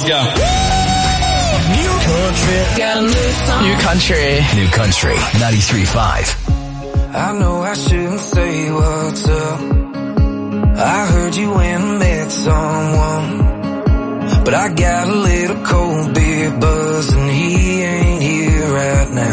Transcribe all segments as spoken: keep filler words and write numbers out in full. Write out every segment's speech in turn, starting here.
go. New country. Got a new song. New country. New country. ninety-three point five. I know I shouldn't say what's up. I heard you went and met someone. But I got a little cold beer buzz and he ain't here right now.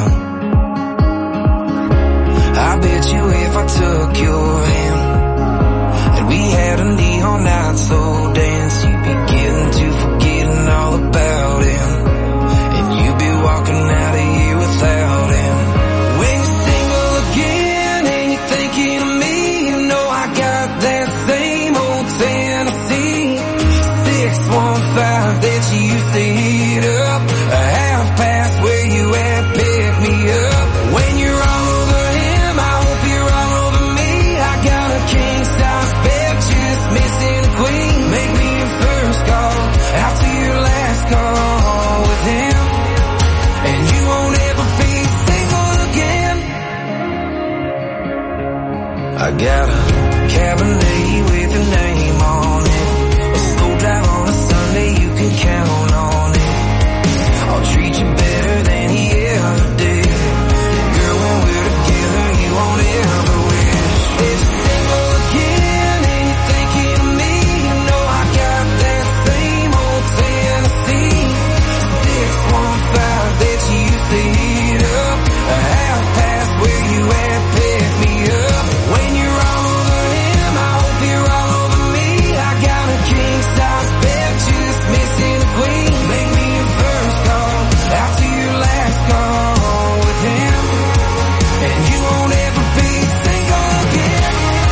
I bet you if I took your hand and we had a neon night slow dance, you'd be getting to forgetting all about him, and you'd be walking out of here without him. When you're single again and you're thinking of me, you know I got that same old Tennessee six one five that you used to heat up, a half past where you at, pick me up. When you're all over him, I hope you're all over me. I got a king size bed, just missing a queen. Make me your first call after your last call with him, and you won't ever be single again. I got a Cabernet with a name on it, a slow drive on a Sunday, you can count on it. I'll treat you better than he ever did. Girl, when we're together, you won't ever wish. If you're single again and you're thinking of me, you know I got that same old Tennessee six one five that you used to heat up, a half past where you at, pick me up. When you're all over him, I hope you're all over me. I got a king size bed, just missing a queen. Make me your first call after your last call with him, and you won't ever be single again.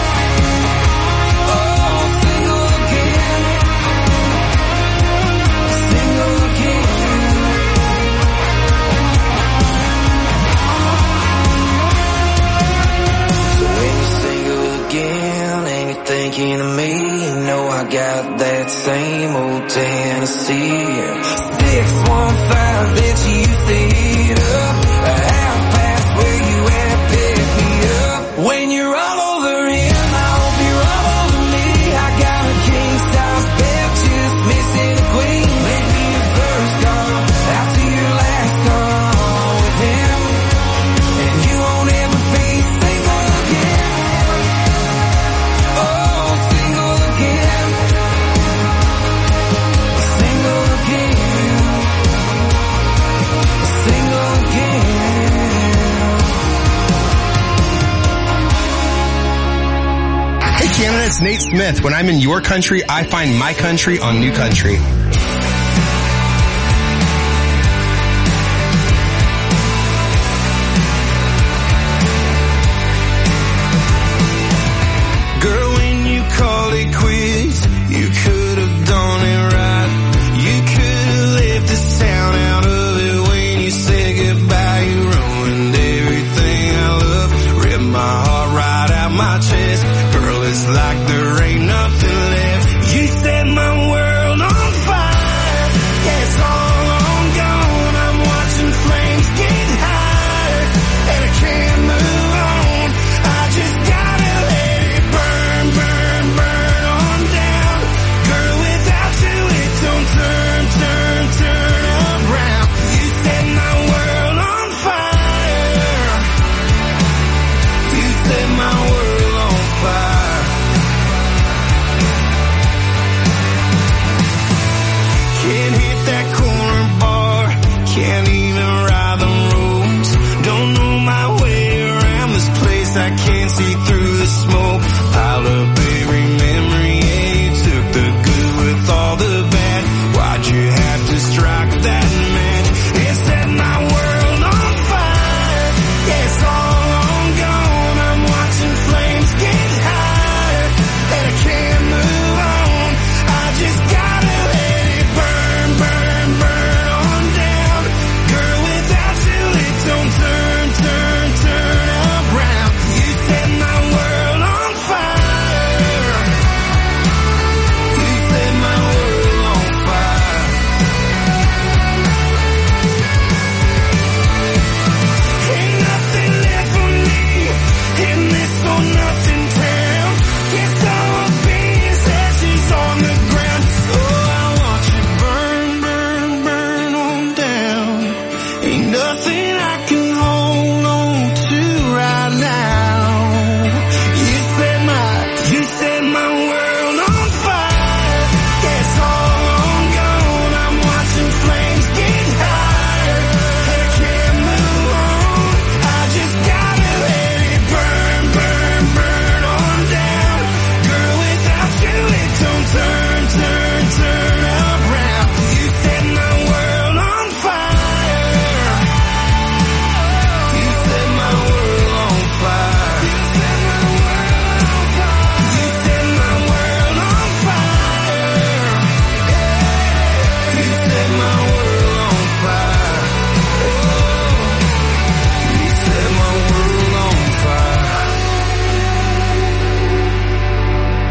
Oh, single again. Single again. So when you're single again and you're thinking of me, you know I got that same old Tennessee six one five that you used to heat up, a half past where you at, pick me up. When you're all over him, I hope you're all over me. I got a king size bed, just missing a queen. Make me your first call after your last call with him, and you won't ever be single again. Oh, single again. Single again. Single again. Hey Canada, it's Nate Smith. When I'm in your country, I find my country on New Country. Girl, when you called it quits, you could have done it right. You could have left the sound out of it when you said goodbye. You ruined everything I love, ripped my heart right out my chest. Girl, it's like there ain't nothing left. You set my world on fire.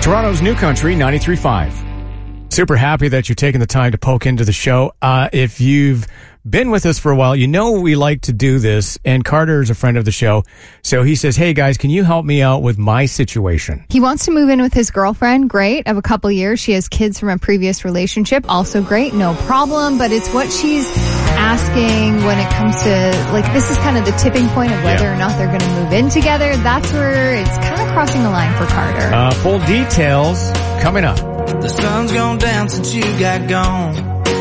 Toronto's New Country, ninety-three point five. Super happy that you're taking the time to poke into the show. Uh, if you've been with us for a while, you know we like to do this, and Carter is a friend of the show, so he says, hey guys, can you help me out with my situation? He wants to move in with his girlfriend, great, of a couple years. She has kids from a previous relationship, also great, no problem, but it's what she's asking when it comes to, like, this is kind of the tipping point of whether Yeah. or not they're going to move in together. That's where it's kind of crossing the line for Carter. Uh, full details coming up. The sun's gone down since you got gone.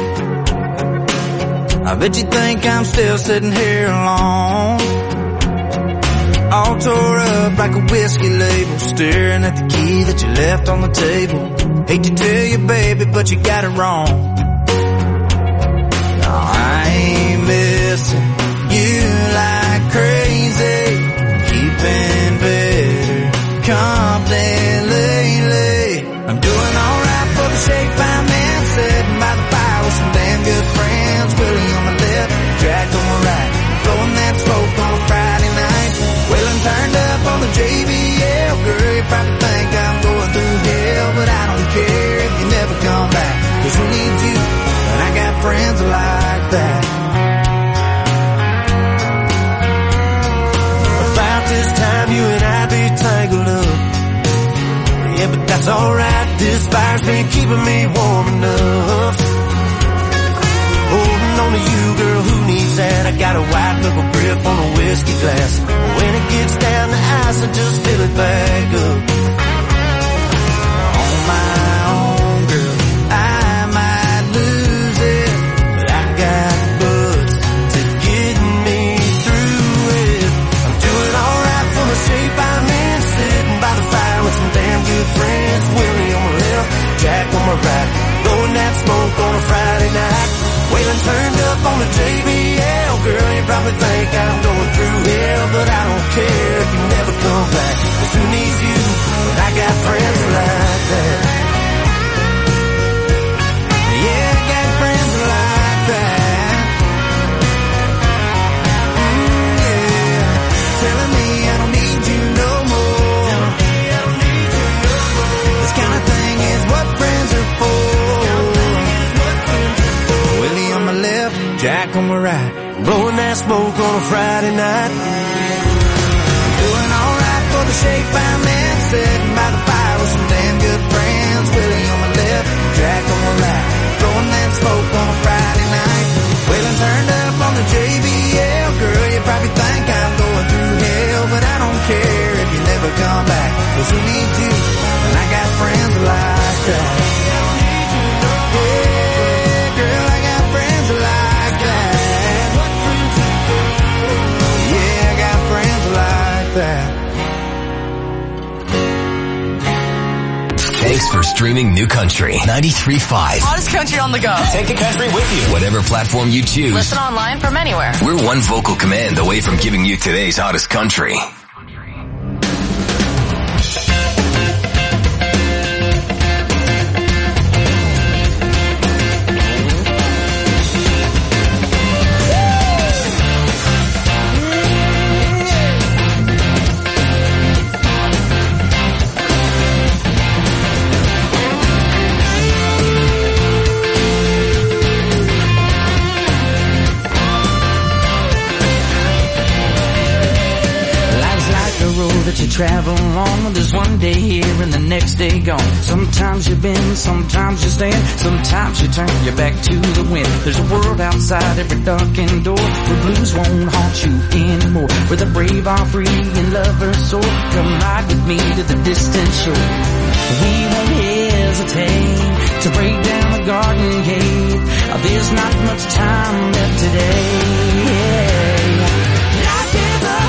I bet you think I'm still sitting here alone, all tore up like a whiskey label, staring at the key that you left on the table. Hate to tell you, baby, but you got it wrong. No, I ain't missing you like crazy, keeping better company lately. I'm doing alright for the shape I'm in, sitting by the fire with some damn good friends. Willie on my left, Jack on my right, blowing that smoke on a Friday night. Wailing turned up on the J B L. Girl, you probably think I'm going through hell, but I don't care if you never come back, 'cause who needs you when I got friends like that? About this time you and I be tangled up, yeah, but that's alright, this fire's been keeping me warm enough. Holding on to you, girl, who needs that? I got a white knuckle grip on a whiskey glass. When it gets down to ice, I just fill it back up. On my own, girl, I might lose it, but I got buds to get me through it. I'm doing alright for the shape I'm in, sitting by the fire with some damn good friends. Willie on my left, Jack on my right, blowing that smoke on a Friday night. Wailing turned up on the J B L. Girl, you probably think I'm going through hell, but I don't care if you never come back, 'cause who needs you when I got friends like that? Yeah, I got friends like that. Mm, yeah, telling me I don't need you no more. This kind of thing is what friends are for. Willie on my left, Jack on my right, blowing that smoke on a Friday night. Doing alright for the shape I'm in, sitting by the fire with some damn good friends. Willie on my left, Jack on my right, blowing that smoke on a Friday night. Wailing turned up on the J B L. Girl, you probably think I'm going through hell, but I don't care if you never come back, 'cause who needs you when I got friends like that? Thanks for streaming New Country ninety-three point five. Hottest country on the go. Take the country with you. Whatever platform you choose. Listen online from anywhere. We're one vocal command away from giving you today's hottest country. You travel along, there's one day here and the next day gone. Sometimes you bend, sometimes you stand, sometimes you turn your back to the wind. There's a world outside every darkened door, where blues won't haunt you anymore, where the brave are free and lovers soar. Come ride with me to the distant shore. We won't hesitate to break down the garden gate. There's not much time left today. Life is a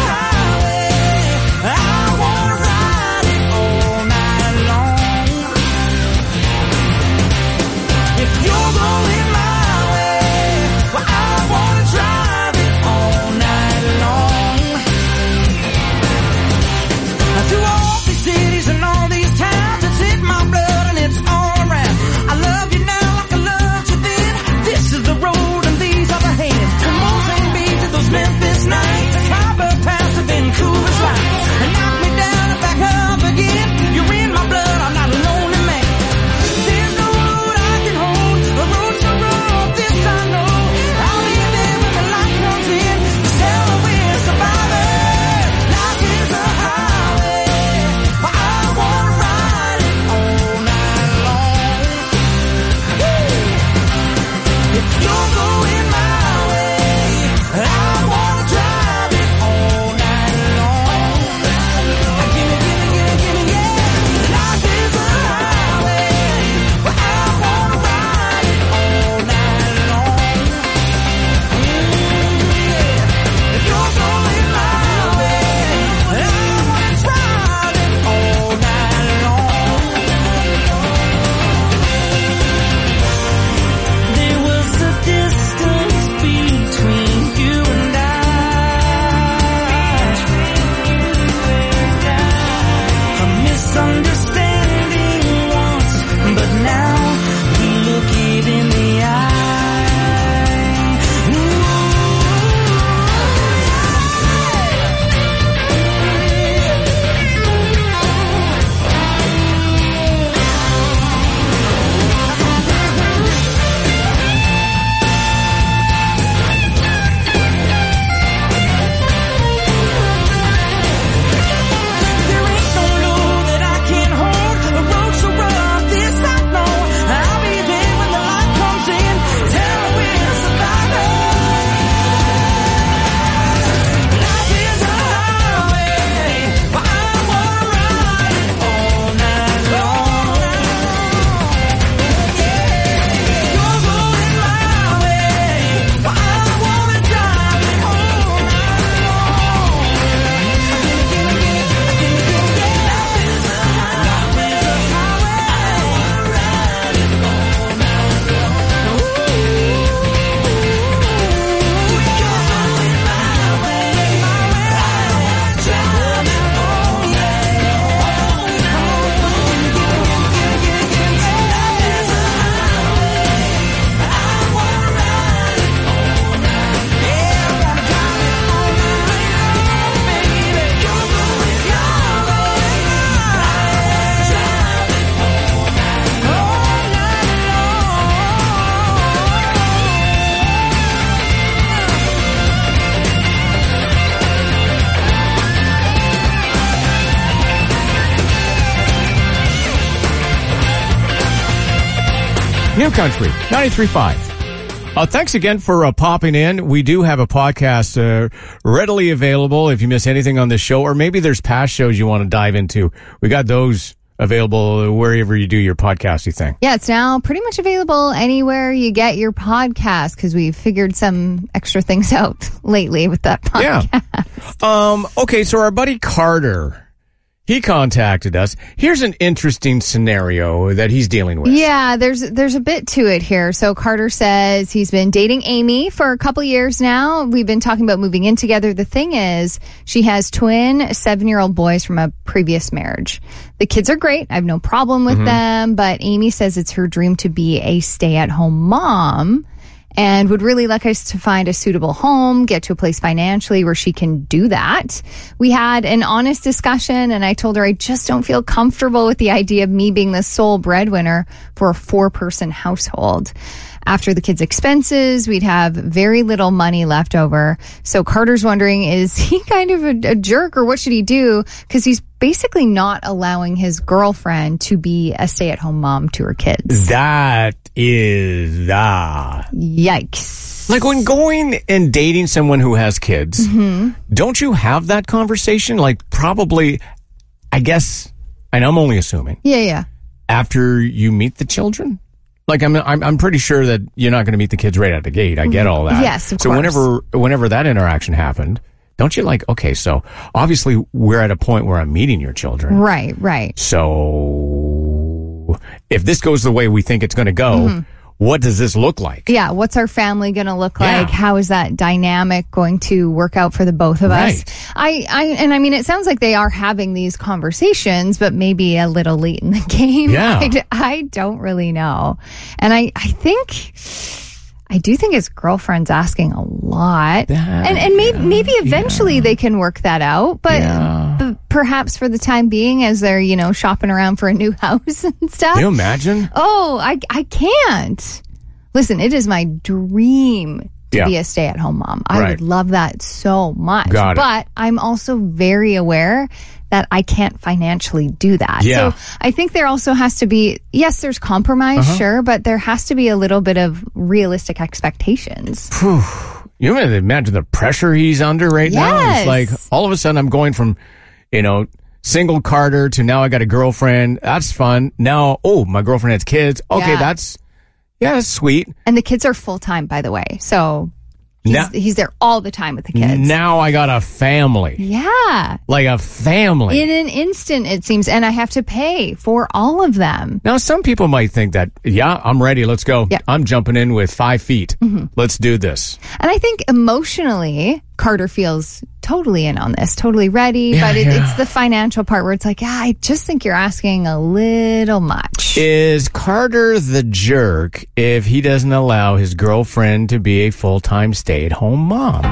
Memphis. New Country, ninety-three point five. Uh, thanks again for uh, popping in. We do have a podcast uh, readily available if you miss anything on this show, or maybe there's past shows you want to dive into. We got those available wherever you do your podcasty thing. Yeah, it's now pretty much available anywhere you get your podcast because we've figured some extra things out lately with that podcast. Yeah. Um, okay, so our buddy Carter, he contacted us. Here's an interesting scenario that he's dealing with. Yeah, there's there's a bit to it here. So Carter says he's been dating Amy for a couple years now. We've been talking about moving in together. The thing is, she has twin seven-year-old boys from a previous marriage. The kids are great. I have no problem with mm-hmm. them, but Amy says it's her dream to be a stay-at-home mom and would really like us to find a suitable home, get to a place financially where she can do that. We had an honest discussion, and I told her I just don't feel comfortable with the idea of me being the sole breadwinner for a four-person household. After the kids' expenses, we'd have very little money left over. So Carter's wondering, is he kind of a, a jerk, or what should he do? Because he's basically not allowing his girlfriend to be a stay-at-home mom to her kids. That is, ah. Yikes. Like when going and dating someone who has kids, mm-hmm. don't you have that conversation? Like probably, I guess, and I'm only assuming. Yeah, yeah. After you meet the children? Like I'm, I'm, I'm pretty sure that you're not going to meet the kids right out the gate. I get all that. Yes, of so course. whenever, whenever that interaction happened, don't you like, okay, so obviously we're at a point where I'm meeting your children. Right, right. So if this goes the way we think it's going to go, mm-hmm. what does this look like? Yeah, what's our family going to look Yeah. like? How is that dynamic going to work out for the both of Right. us? I, I, and I mean, it sounds like they are having these conversations, but maybe a little late in the game. Yeah. I, d- I don't really know. And I, I think, I do think his girlfriend's asking a lot. That- and and maybe, yeah, maybe eventually yeah. they can work that out, but, Yeah. but perhaps for the time being, as they're, you know, shopping around for a new house and stuff. Can you imagine? Oh, I, I can't. Listen, it is my dream to Yeah. be a stay-at-home mom. I Right. would love that so much. Got it. But I'm also very aware that I can't financially do that. Yeah. So I think there also has to be, yes, there's compromise, Uh-huh. sure, but there has to be a little bit of realistic expectations. You imagine the pressure he's under right now? Yes. It's like all of a sudden I'm going from, you know, single Carter to now I got a girlfriend. That's fun. Now, oh, my girlfriend has kids. Okay, Yeah. that's, yeah, that's sweet. And the kids are full-time, by the way. So he's, Now- he's there all the time with the kids. Now I got a family. Yeah. Like a family. In an instant, it seems. And I have to pay for all of them. Now, some people might think that, yeah, I'm ready. Let's go. Yeah. I'm jumping in with five feet. Mm-hmm. Let's do this. And I think emotionally, Carter feels totally in on this, totally ready. Yeah, but it, yeah. it's the financial part where it's like, yeah, I just think you're asking a little much. Is Carter the jerk if he doesn't allow his girlfriend to be a full-time stay-at-home mom?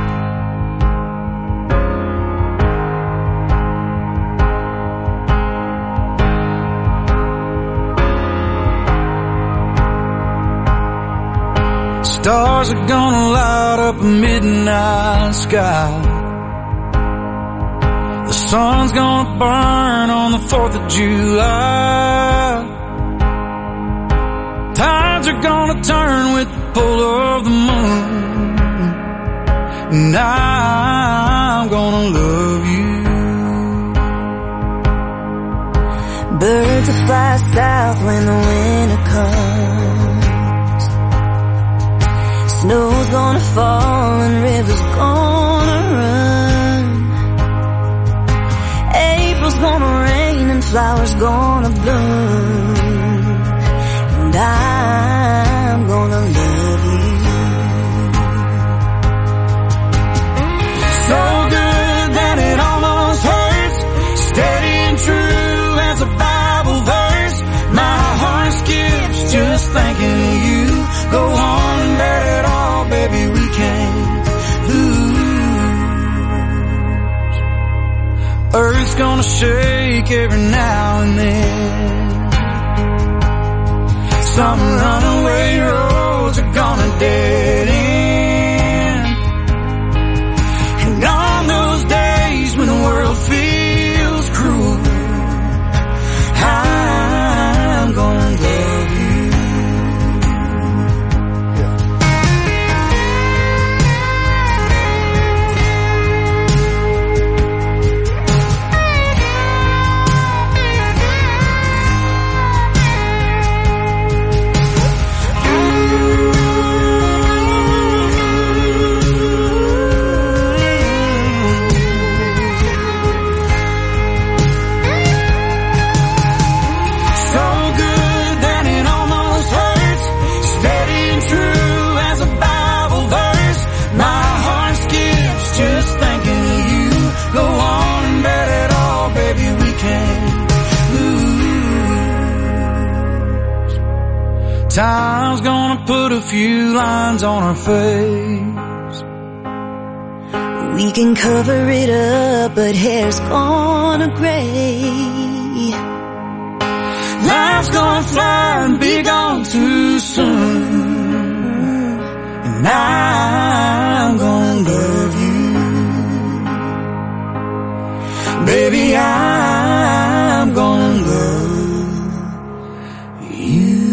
Stars are gonna light up a midnight sky. The sun's gonna burn on the fourth of July. Tides are gonna turn with the pull of the moon. And I'm gonna love you. Birds will fly south when the winter comes. Snow's gonna fall and rivers gonna run. April's gonna rain and flowers gonna bloom. And I'm gonna love you. So good that it almost hurts. Steady and true as a Bible verse. My heart skips just thinking of you. Go on and let it all, baby, we can't lose. Earth's gonna shake every now and then. Some runaway roads are gonna dead end. And on those days when the world feels cruel, I'm gonna love you. Time's gonna put a few lines on our face. We can cover it up, but hair's gonna gray. Life's gonna fly and be gone too soon. And I'm gonna love you. Baby, I'm gonna love you.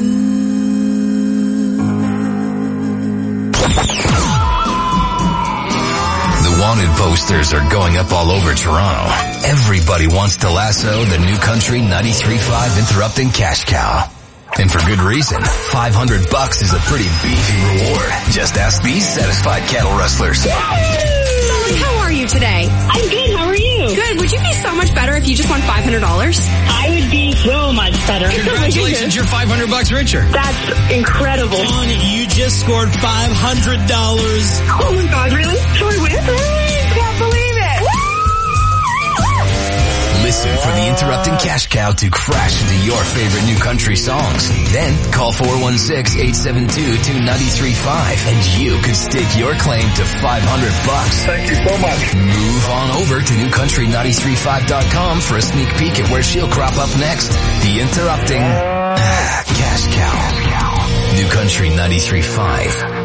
Wanted posters are going up all over Toronto. Everybody wants to lasso the New Country ninety-three point five Interrupting Cash Cow. And for good reason. five hundred bucks is a pretty beefy reward. Just ask these satisfied cattle rustlers. Molly, how are you today? I'm good. How are you? Good. Would you be so much better if you just won five hundred dollars? I would be so much better. Congratulations, you're five hundred bucks richer. That's incredible. Tanya, you just scored five hundred dollars. Oh my God, really? Should we win? I can't believe it. Listen for the Interrupting Cash Cow to crash into your favorite New Country songs. Then call four one six, eight seven two, two nine three five and you could stake your claim to five hundred bucks. Thank you so much. Move on over to new country nine three five dot com for a sneak peek at where she'll crop up next. The Interrupting Cash Cow. New Country ninety-three point five.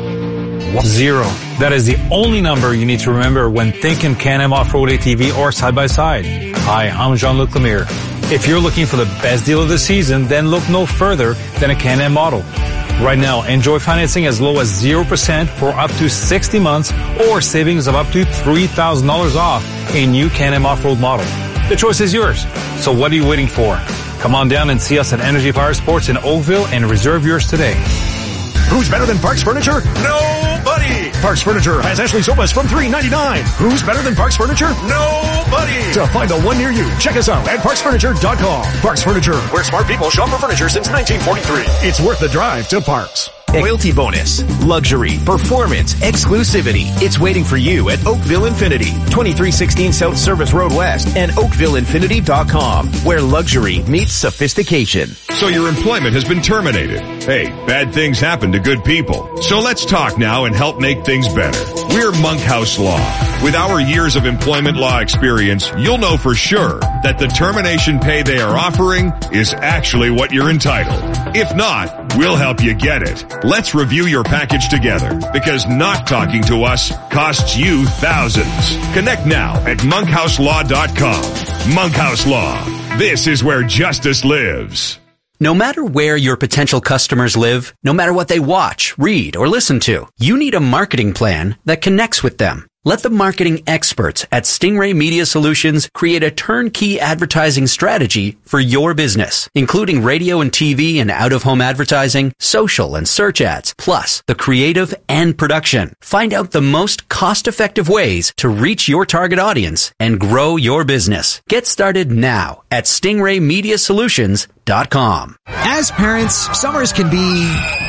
Zero. That is the only number you need to remember when thinking Can-Am Off-Road A T V or side-by-side. Hi, I'm Jean-Luc Lemire. If you're looking for the best deal of the season, then look no further than a Can-Am model. Right now, enjoy financing as low as zero percent for up to sixty months or savings of up to three thousand dollars off a new Can-Am Off-Road model. The choice is yours. So what are you waiting for? Come on down and see us at Energy Power Sports in Oakville and reserve yours today. Who's better than Parks Furniture? Nobody! Parks Furniture has Ashley sofas from three ninety-nine. Who's better than Parks Furniture? Nobody! To find the one near you, check us out at parks furniture dot com. Parks Furniture, where smart people shop for furniture since nineteen forty-three. It's worth the drive to Parks. Loyalty bonus, luxury, performance, exclusivity. It's waiting for you at Oakville Infinity, twenty-three sixteen South Service Road West and oakville infinity dot com, where luxury meets sophistication. So your employment has been terminated. Hey, bad things happen to good people. So let's talk now and help make things better. We're Monkhouse Law. With our years of employment law experience, you'll know for sure that the termination pay they are offering is actually what you're entitled. If not, we'll help you get it. Let's review your package together, because not talking to us costs you thousands. Connect now at monkhouse law dot com. Monkhouse Law. This is where justice lives. No matter where your potential customers live, no matter what they watch, read, or listen to, you need a marketing plan that connects with them. Let the marketing experts at Stingray Media Solutions create a turnkey advertising strategy for your business, including radio and T V and out-of-home advertising, social and search ads, plus the creative and production. Find out the most cost-effective ways to reach your target audience and grow your business. Get started now at stingray media solutions dot com. As parents, summers can be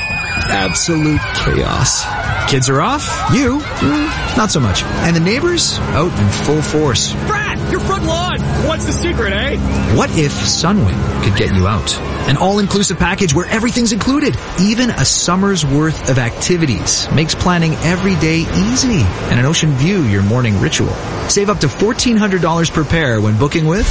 absolute chaos. Kids are off, you, mm, not so much. And the neighbors, out in full force. Brad, your front lawn! What's the secret, eh? What if Sunwing could get you out? An all-inclusive package where everything's included. Even a summer's worth of activities makes planning every day easy. And an ocean view your morning ritual. Save up to fourteen hundred dollars per pair when booking with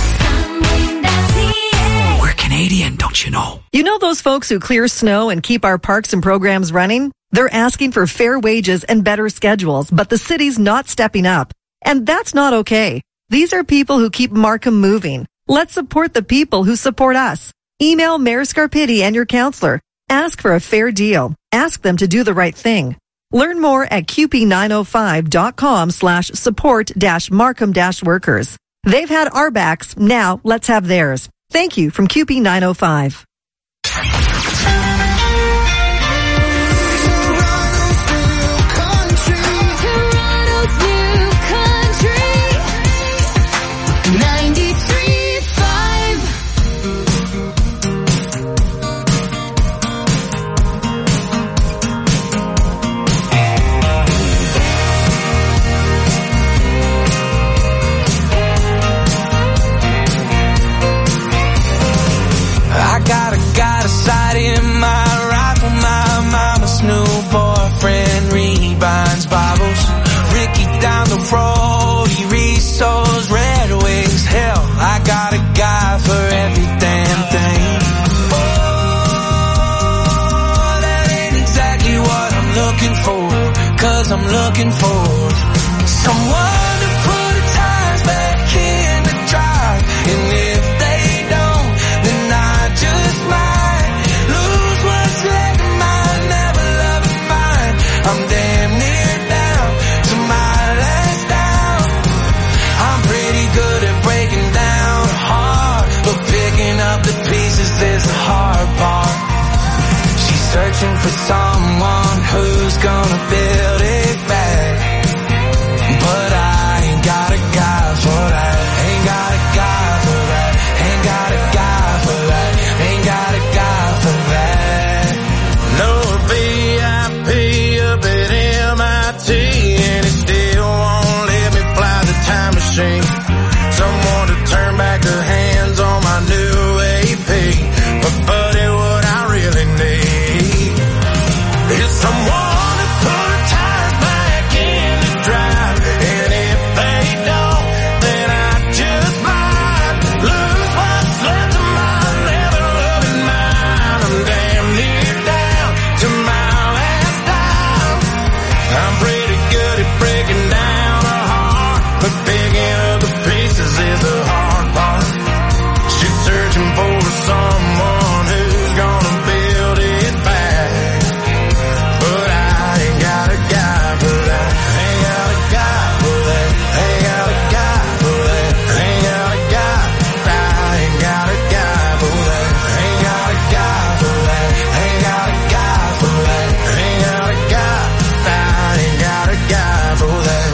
Canadian, don't you know? You know those folks who clear snow and keep our parks and programs running? They're asking for fair wages and better schedules, but the city's not stepping up. And that's not okay. These are people who keep Markham moving. Let's support the people who support us. Email Mayor Scarpitti and your counselor. Ask for a fair deal. Ask them to do the right thing. Learn more at q p nine oh five dot com slash support dash Markham dash workers. They've had our backs. Now let's have theirs. Thank you from Q P nine oh five. I got I'm looking for. Someone to put the tires back in the drive. And if they don't, then I just might lose what's left of my never loving mind. I'm damn near down to my last down. I'm pretty good at breaking down hard, but picking up the pieces is the hard part. She's searching for someone who's gonna build it back, but I ain't got a guy for that. Ain't got a guy for that. Ain't got a guy for that. Ain't got a guy for that. No V I P up at M I T, and it still won't let me fly the time machine. Someone to turn back the hands on my new A P. But buddy, what I really need is someone to put the tires back in the drive. And if they don't, then I just might lose what's left of my never loving mind. I'm damn near down to my last dime. I'm pretty good at breaking down a heart, but picking up the pieces is the hard part. She's searching for someone who's gonna build it back, but I ain't got a guy for that. Ain't got a guy for that. Ain't got a guy for that. Ain't got a guy. I ain't got a guy for that. Ain't got a guy for that. Ain't got a guy for that. Ain't got a guy. I ain't got a guy for that.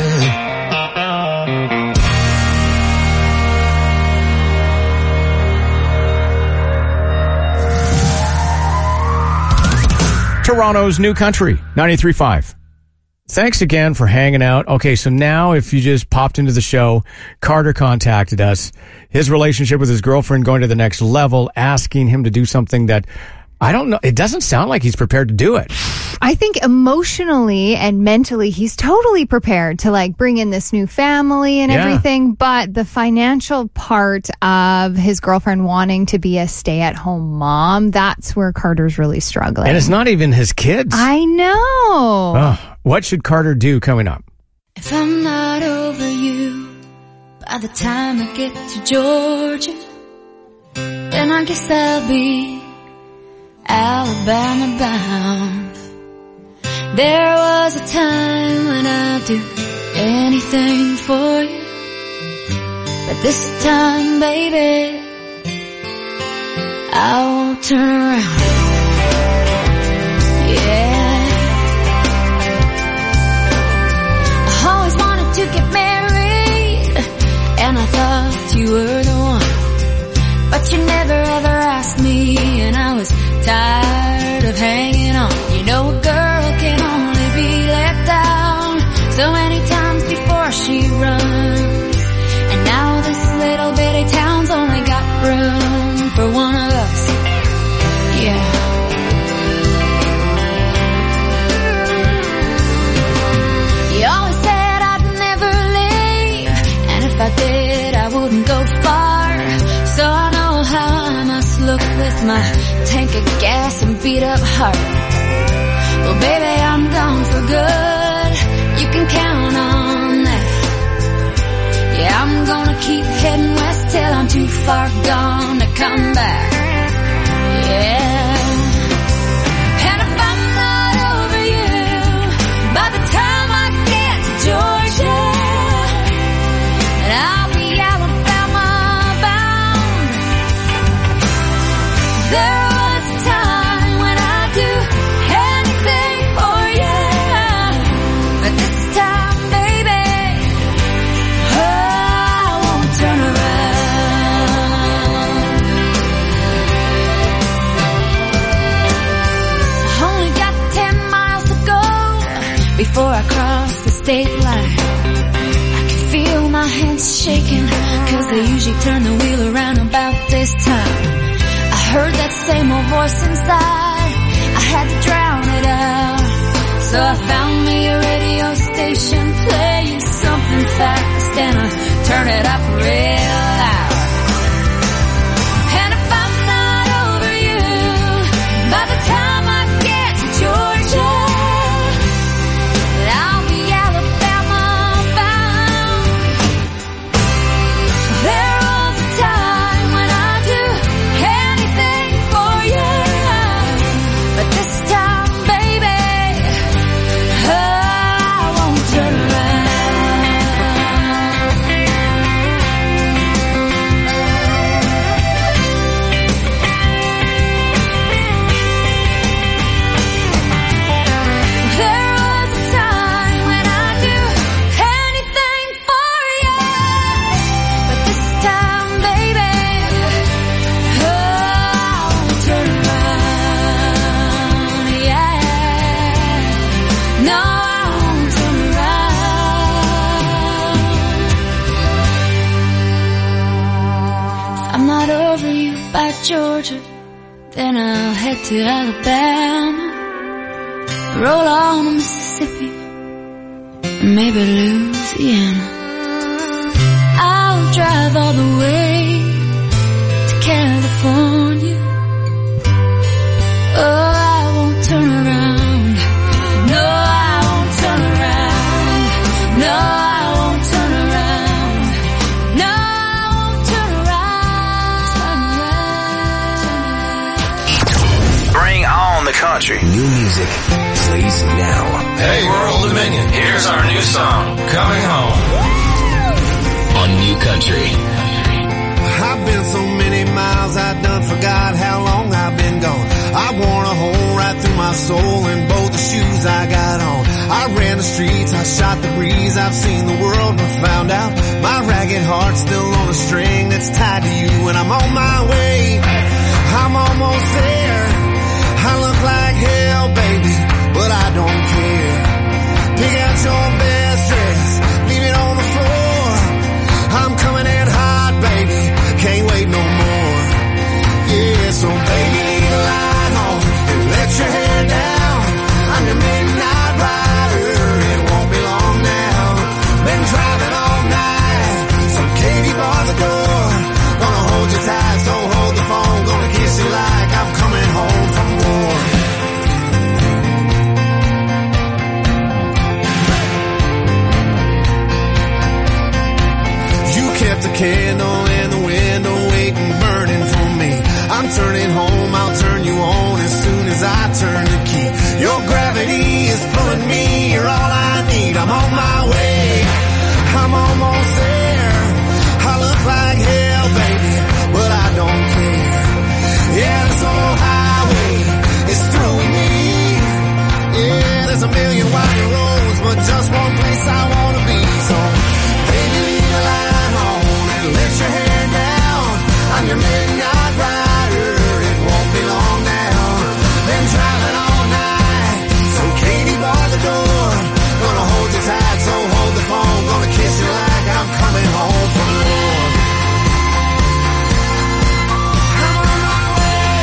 Toronto's New Country, ninety-three point five. Thanks again for hanging out. Okay, so now if you just popped into the show, Carter contacted us. His relationship with his girlfriend going to the next level, asking him to do something that, I don't know, it doesn't sound like he's prepared to do it. I think emotionally and mentally, he's totally prepared to like bring in this new family and Yeah. everything. But the financial part of his girlfriend wanting to be a stay-at-home mom, that's where Carter's really struggling. And it's not even his kids. I know. Oh, what should Carter do coming up? If I'm not over you by the time I get to Georgia, then I guess I'll be Alabama bound. There was a time when I'd do anything for you, but this time, baby, I won't turn around. Yeah, I always wanted to get married, and I thought you were the one, but you never ever asked me, and I was tired of hanging on. You know, a girl can only be let down so many times before she runs, and now this little bitty town's only got room for one of us. Yeah. You always said I'd never leave, and if I did, I wouldn't go far. So I know how I must look with my tank of gas and beat up heart. Well, baby, I'm gone for good. You can count on that. Yeah, I'm gonna keep heading west till I'm too far gone to come back. Yeah. And if I'm not over you by the time I get to Georgia, and I'll be Alabama bound. There was a time when I'd do anything for you, but this time, baby, oh, I won't turn around. I only got ten miles to go before I cross the state line. I can feel my hands shaking, cause they usually turn the wheel around about this time. I heard that same old voice inside, I had to drown it out. So I found me a radio station playing something fast, and I turned it up real loud. And if I'm not over you by the time I get to Georgia, I'll be Right over you by Georgia, then I'll head to Alabama, roll on to Mississippi, and maybe Louisiana. I'll drive all the way to California. Oh, I won't turn around. No, I won't turn around. No, I won't turn around. No, I won't turn around. Bring on the country. New music plays now. Hey, we're Old Dominion. Here's our new song, Coming Home. On New Country. I've been so many miles, I done forgot how long I've been gone. I worn a hole right through my soul in both the shoes I got on. I ran the streets, I shot the breeze, I've seen the world and found out my ragged heart's still on a string that's tied to you, and I'm on my way. I'm almost there. I look like hell, baby, but I don't care. Pick out your best dress, leave it on the floor. I'm coming in hot, baby, can't wait no more. Yeah, so baby, leave the light on and let your hair down. I'm your midnight rider, it won't be long now. Been driving all night, so Katie bar the door. Gonna hold you tight, so hold the phone. Gonna kiss you like I'm coming home from war. Kept a candle in the window waiting, burning for me. I'm turning home, I'll turn you on as soon as I turn the key. Your gravity is pulling me, you're all I need. I'm on my way, I'm almost there. I look like hell, baby, but I don't care. Yeah, this old highway is through with me. Yeah, there's a million wide roads, but just one place I wanna be. So, baby, leave the light. Let your hair down, I'm your midnight rider, it won't be long now. Been driving all night, so Katie bar the door. Gonna hold you tight, so hold the phone. Gonna kiss you like I'm coming home from war. I'm on my way.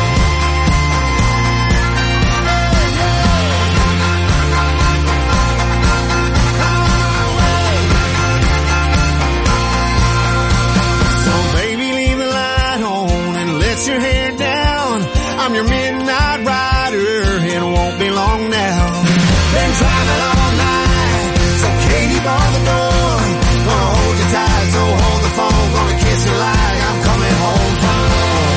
Your hair down, I'm your midnight rider, it won't be long now. Been driving all night, so Katie bar the door. Gonna hold you tight, so hold the phone. Gonna kiss you like I'm coming home from war.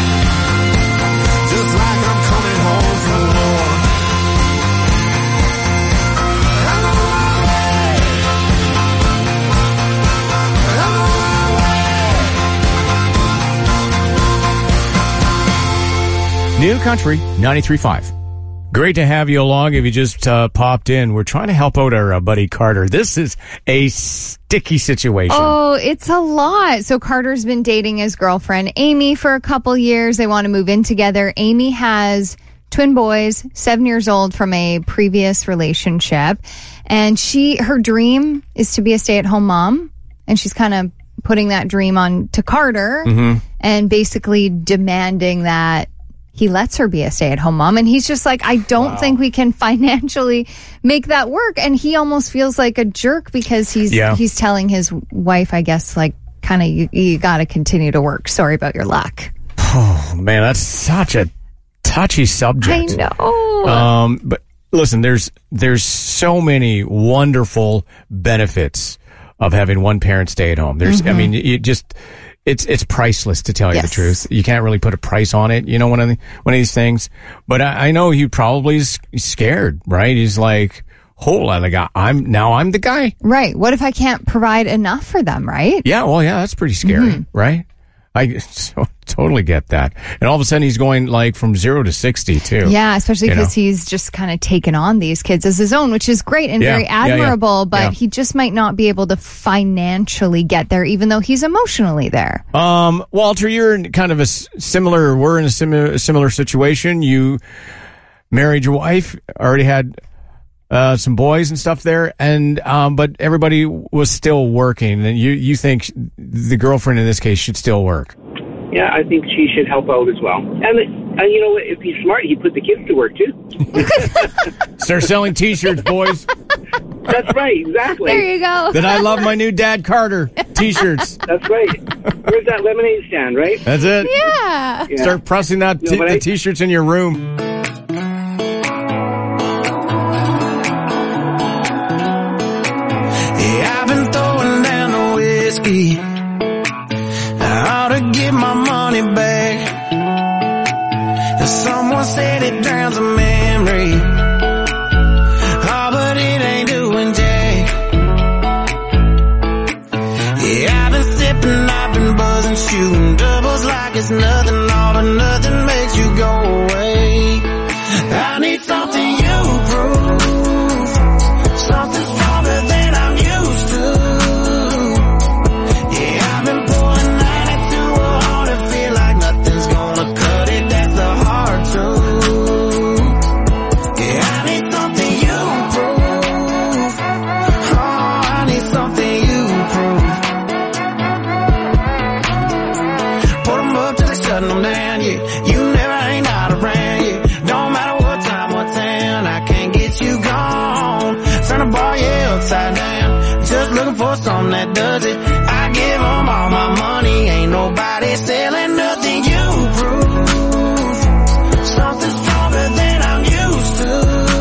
Just like I'm coming home from war. I'm on my way. I'm on my way. New Country ninety-three point five. Great to have you along. If you just uh, popped in, we're trying to help out our uh, buddy Carter. This is a sticky situation. Oh, it's a lot. So Carter's been dating his girlfriend, Amy, for a couple years. They want to move in together. Amy has twin boys, seven years old from a previous relationship. And she, her dream is to be a stay-at-home mom. And she's kind of putting that dream on to Carter mm-hmm. and basically demanding that he lets her be a stay-at-home mom. And he's just like, I don't wow. think we can financially make that work. And he almost feels like a jerk because he's yeah. he's telling his wife, I guess, like, kind of, you, you got to continue to work. Sorry about your luck. Oh, man, that's such a touchy subject. I know. Um, but listen, there's there's so many wonderful benefits of having one parent stay at home. There's, mm-hmm. I mean, you just... It's it's priceless, to tell you yes. the truth. You can't really put a price on it, you know, one of the, one of these things. But I, I know he probably is scared, right? He's like, hold on, like, I'm now I'm the guy, right? What if I can't provide enough for them, right? Yeah, well, yeah, that's pretty scary, mm-hmm. right? I so, totally get that. And all of a sudden he's going like from zero to sixty too. Yeah, especially because he's just kind of taken on these kids as his own, which is great and yeah, very admirable, yeah, yeah. but yeah. he just might not be able to financially get there, even though he's emotionally there. Um, Walter, you're in kind of a similar, we're in a similar, similar situation. You married your wife, already had Uh, some boys and stuff there, and um, but everybody was still working, and you you think the girlfriend in this case should still work? yeah, I think she should help out as well. And, and you know, if he's smart, he put the kids to work, too. Start selling T-shirts, boys. That's right, exactly. There you go. That I love my new dad, Carter. T-shirts. That's right. Where's that lemonade stand, right? That's it. Yeah. Yeah. Start pressing that t- No, but the I- T-shirts in your room. Yeah, I've been throwing down the whiskey. I ought to get my money back. Someone said it drowns a memory. Oh, but it ain't doing jack. Yeah, I've been sipping, I've been buzzing, shooting doubles like it's nothing. All but nothing makes you go away. I need something you prove. Something stronger than I'm used to. Yeah, I've been pulling ninety-two hard and feel like nothing's gonna cut it. That's the hard truth. Yeah, I need something you prove. Oh, I need something you prove. Put them up till they shutting them down, yeah. You never ain't out around, yeah. Don't matter what time, what town, I can't get you gone. Turn the bar, yeah, upside down. Just looking for something that does it. I give them all my money, ain't nobody selling nothing. You prove something stronger than I'm used to.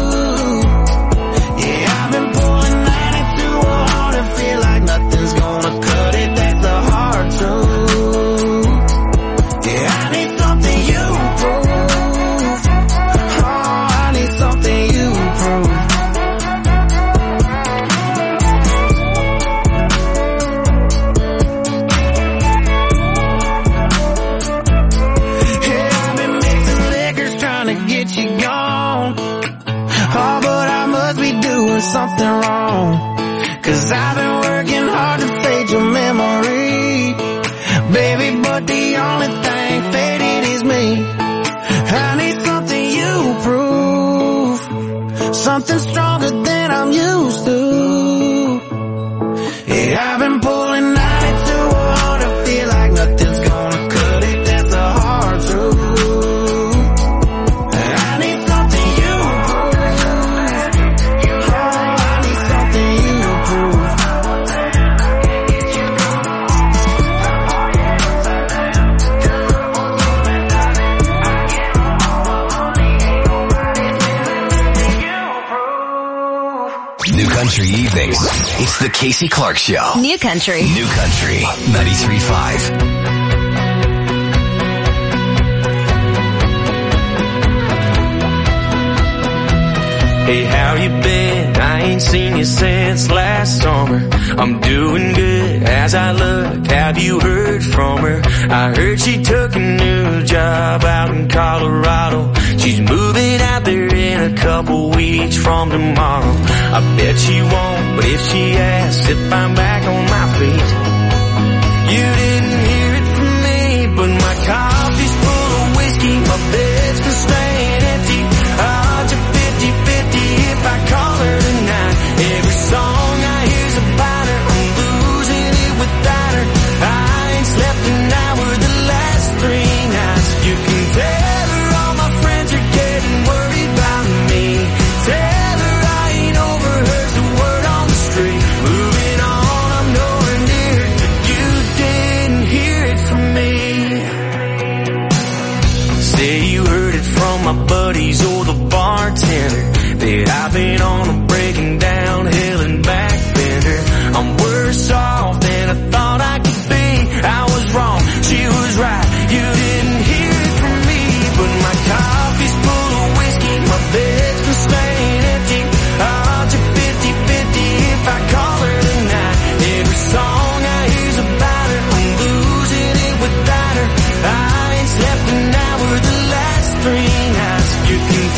Yeah, I've been pulling ninety-two hard and feel like nothing's gonna cut it. That's the hard truth. Yeah, I need something you prove. Oh, I need something you prove. Yeah, I've been mixing liquors trying to get you gone. Oh, but I must be doing something wrong. Cause I've been working hard to fade your memory. Baby, but the only thing faded is me. I need something you prove. Something stronger than I'm used to. Yeah, I've been pulling ninety-two hard and feel like nothing's gonna cut it. That's a hard truth. I need something you prove. Oh, I need something you prove. New Country Evenings. It's the Casey Clark Show. New Country. New Country ninety-three point five. Hey, how you been? I ain't seen you since last summer. I'm doing good as I look. Have you heard from her? I heard she took a new job out in Colorado. She's moving out there in a couple weeks from tomorrow. I bet she won't, but if she asks if I'm back on my feet, you didn't hear it from me, but my coffee's full of whiskey. My bed's been staying empty. Odds are fifty-fifty if I call her tonight. Every song I hear's about her. I'm losing it without her. I ain't slept an hour the last three nights. You can tell her all my friends are getting worried about me. Tell her I ain't overheard the word on the street. Moving on, I'm nowhere near it. You didn't hear it from me. Say you heard it from my buddies or the bartender that I've been on a breaking down hill and back bender. I'm worse off than I thought I could be. I was wrong, she was right. You didn't hear it from me, but my coffee's full of whiskey. My bed's been staying empty. Odds are fifty-fifty if I call her tonight. Every song I hear's about her. I'm losing it without her. I ain't slept an hour the last three nights. You can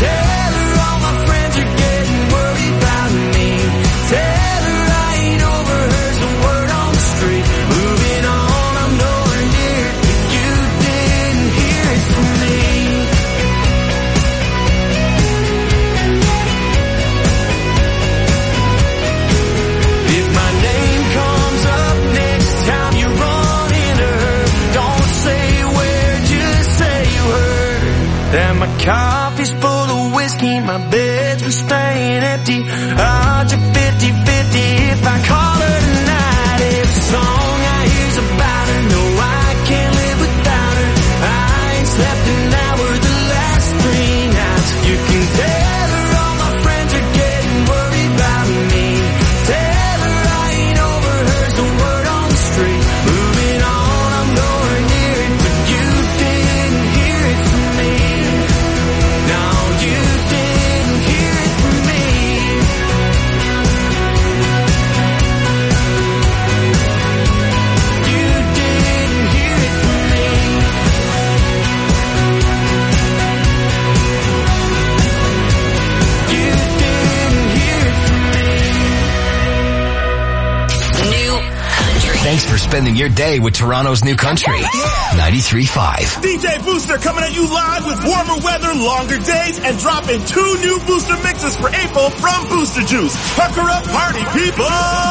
coffee's full of whiskey, my bed's been staying empty. Odds are fifty-fifty if I call her tonight. Every song I hear's about her, no, I can't live without her. I ain't slept an hour the last three nights. You can tell her all my friends are getting worried about me. Tell her I ain't over her's the word on the street. Moving on, I'm nowhere near it, but you didn't hear it from me. No, you didn't hear it from me. You didn't hear it from me. You didn't hear it from me. New Country. Thanks for spending your day with Toronto's New Country. ninety-three point five. D J Booster coming at you live with warmer weather, longer days, and dropping two new Booster mixes for April from Booster Juice. Pucker up, party people!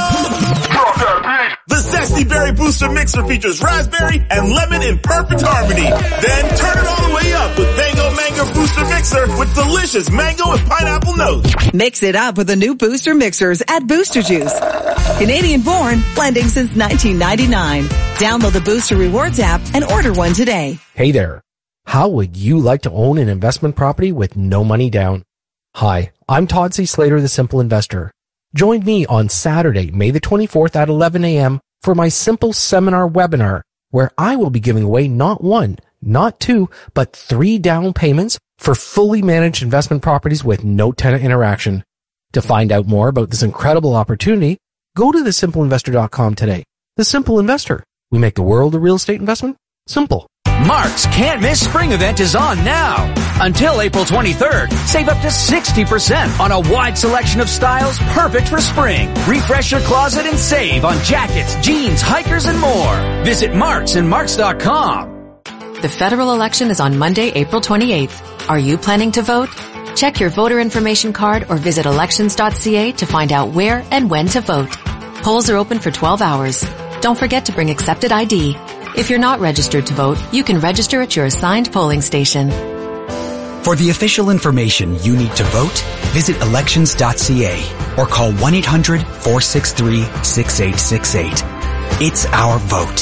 The Zesty Berry Booster Mixer features raspberry and lemon in perfect harmony. Then turn it all the way up with Mango Mango Booster Mixer with delicious mango and pineapple notes. Mix it up with the new Booster Mixers at Booster Juice. Canadian born, blending since nineteen ninety-nine. Download the Booster Rewards app and order one today. Hey there. How would you like to own an investment property with no money down? Hi, I'm Todd C. Slater, the Simple Investor. Join me on Saturday, May the twenty-fourth at eleven a.m. for my Simple Seminar webinar, where I will be giving away not one, not two, but three down payments for fully managed investment properties with no tenant interaction. To find out more about this incredible opportunity, go to the simple investor dot com today. The Simple Investor. We make the world of real estate investment simple. Mark's Can't Miss Spring event is on now. Until April twenty-third, save up to sixty percent on a wide selection of styles perfect for spring. Refresh your closet and save on jackets, jeans, hikers, and more. Visit Marks and Marks dot com. The federal election is on Monday, April twenty-eighth. Are you planning to vote? Check your voter information card or visit elections dot c a to find out where and when to vote. Polls are open for twelve hours. Don't forget to bring accepted I D. If you're not registered to vote, you can register at your assigned polling station. For the official information you need to vote, visit elections dot c a or call one eight hundred four six three six eight six eight. It's our vote.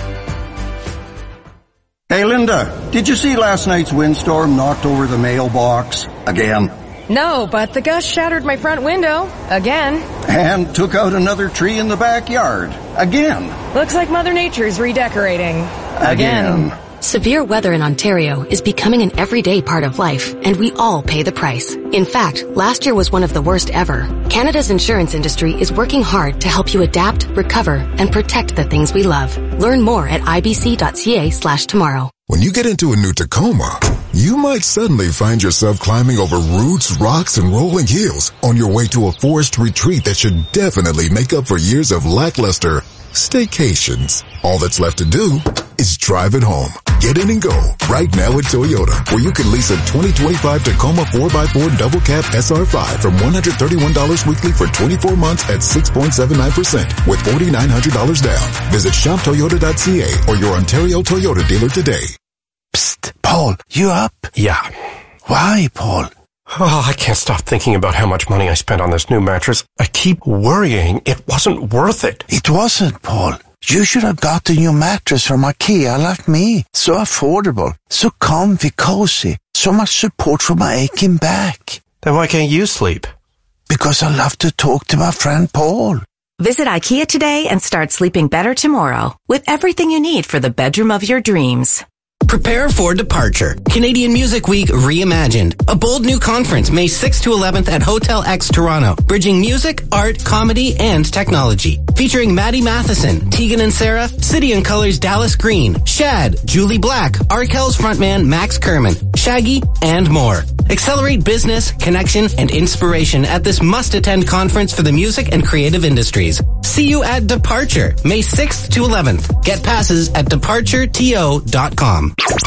Hey Linda, did you see last night's windstorm knocked over the mailbox again? No, but the gust shattered my front window again. And took out another tree in the backyard again. Looks like Mother Nature's redecorating again. again. Severe weather in Ontario is becoming an everyday part of life, and we all pay the price. In fact, last year was one of the worst ever. Canada's insurance industry is working hard to help you adapt, recover, and protect the things we love. Learn more at I B C dot c a slash tomorrow. When you get into a new Tacoma, you might suddenly find yourself climbing over roots, rocks, and rolling hills on your way to a forest retreat that should definitely make up for years of lackluster staycations. All that's left to do is drive it home. Get in and go right now at Toyota, where you can lease a twenty twenty-five Tacoma four by four double cab S R five from one hundred thirty-one dollars weekly for twenty-four months at six point seven nine percent with four thousand nine hundred dollars down. Visit shop toyota dot c a or your Ontario Toyota dealer today. Psst, Paul, you up? Yeah. Why, Paul? Oh, I can't stop thinking about how much money I spent on this new mattress. I keep worrying it wasn't worth it. It wasn't, Paul. You should have got the new mattress from IKEA like me. So affordable, so comfy, cozy, so much support for my aching back. Then why can't you sleep? Because I love to talk to my friend Paul. Visit IKEA today and start sleeping better tomorrow with everything you need for the bedroom of your dreams. Prepare for departure. Canadian Music Week Reimagined. A bold new conference May sixth to eleventh at Hotel X Toronto. Bridging music, art, comedy, and technology. Featuring Maddie Matheson, Tegan and Sarah, City and Colors Dallas Green, Shad, Julie Black, Arkells frontman Max Kerman, Shaggy, and more. Accelerate business, connection, and inspiration at this must-attend conference for the music and creative industries. See you at Departure, May sixth to eleventh. Get passes at departure to dot com.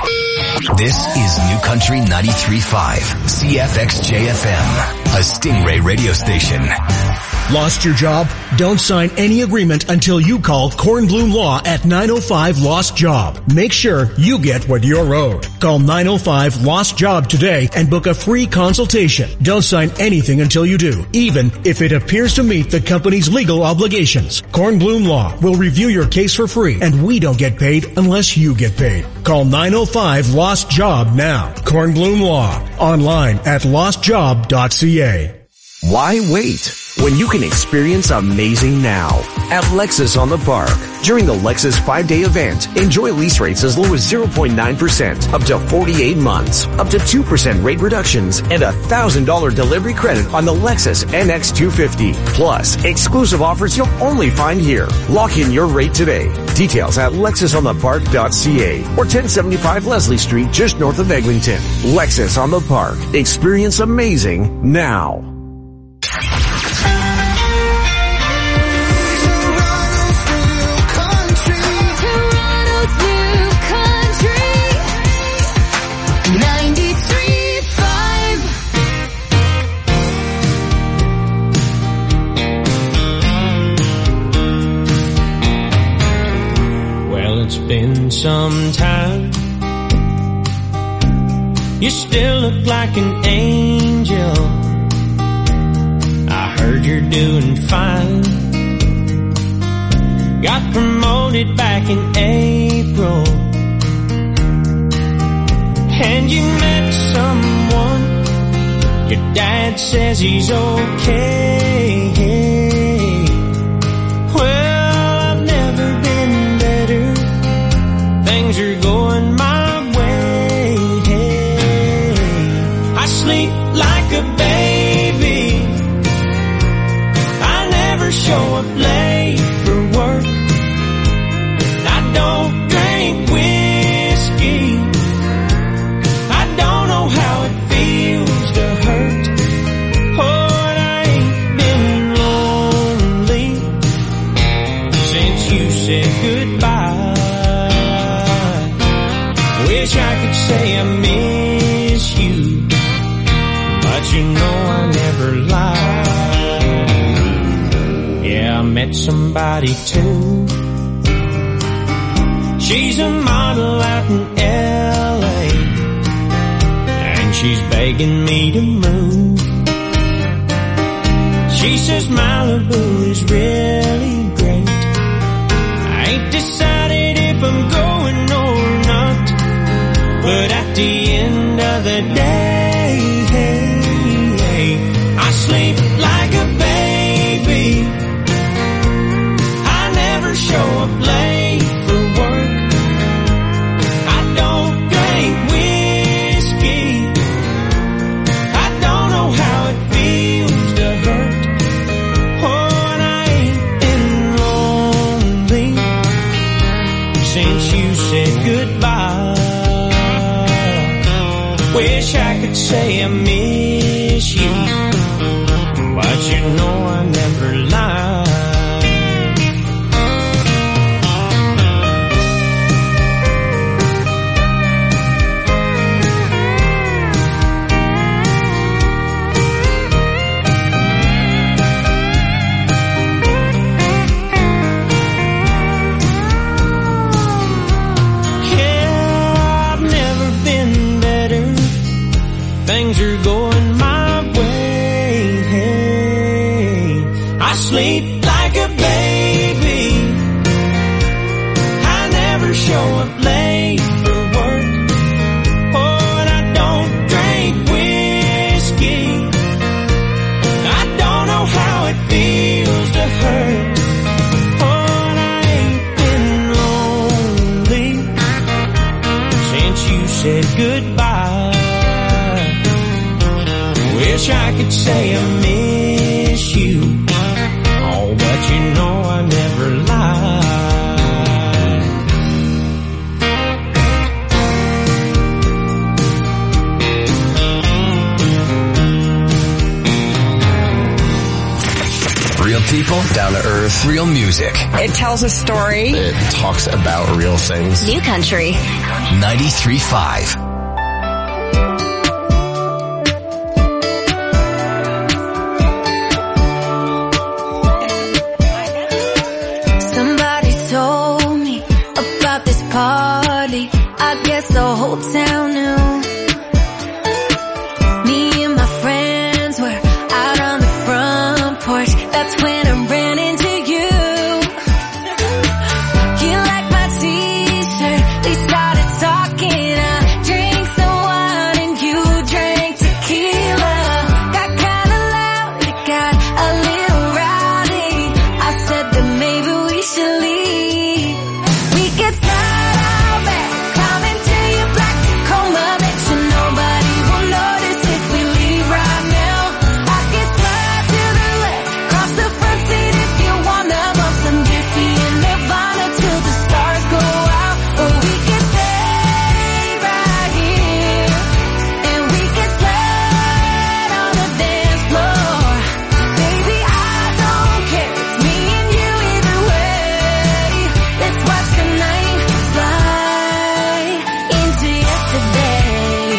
This is New Country ninety-three point five, C F X J F M, a Stingray radio station. Lost your job? Don't sign any agreement until you call Kornblum Law at nine oh five Lost Job. Make sure you get what you're owed. Call nine oh five Lost Job today and book a free consultation. Don't sign anything until you do, even if it appears to meet the company's legal obligations. Kornblum Law will review your case for free, and we don't get paid unless you get paid. Call nine oh five Lost Job now. Kornblum Law. Online at lost job dot c a. Why wait when you can experience amazing now at Lexus on the Park? During the Lexus five-day event, enjoy lease rates as low as zero point nine percent up to forty-eight months, up to two percent rate reductions, and a one thousand dollars delivery credit on the Lexus N X two fifty. Plus, exclusive offers you'll only find here. Lock in your rate today. Details at lexus on the park dot c a or ten seventy-five Leslie Street just north of Eglinton. Lexus on the Park. Experience amazing now. It's been some time. You still look like an angel. I heard you're doing fine. Got promoted back in April, and you met someone. Your dad says he's okay. Well, I've never been better. Things are going my way. I sleep like a baby. I never show up late for work. I don't drink whiskey. I don't know how it feels to hurt. Oh, and I ain't been lonely since you said goodbye. Wish I could say I miss you, but you know I never lie. Yeah, I met somebody too. She's a model out in L A, and she's begging me to move. She says Malibu is really great. I ain't decided if I'm going or not, but at the end of the day, I sleep like a baby. I never show up late for work. I don't drink whiskey. I don't know how it feels to hurt. Oh, and I ain't been lonely since you said goodbye. Wish I could say I miss you, but you know I never lie. Things are going my way. I sleep like a baby. I never show up late for work. Oh, and I don't drink whiskey. I don't know how it feels to hurt. Oh, and I ain't been lonely since you said goodbye. Wish I could say I miss you, oh, but you know I never lie. Realty people, down to earth, real music. It tells a story. It talks about real things. New Country. ninety-three point five. Somebody told me about this party. I guess the whole town knew. Me and my friends were out on the front porch. That's when I ran into you. You liked my t-shirt. We started talking. I drank some wine and you drank tequila. Got kinda loud, it got a little rowdy. I said that maybe we should leave. We could start out back, climb into your black Tacoma. Bet you nobody will notice if we leave right now. I could slide to the left, cross the front seat if you wanna bump some Jiffy and Nirvana till the stars go out. Or we could stay right here and we could slide on the dance floor. Baby, I don't care, it's me and you either way. Let's watch the night slide into yesterday.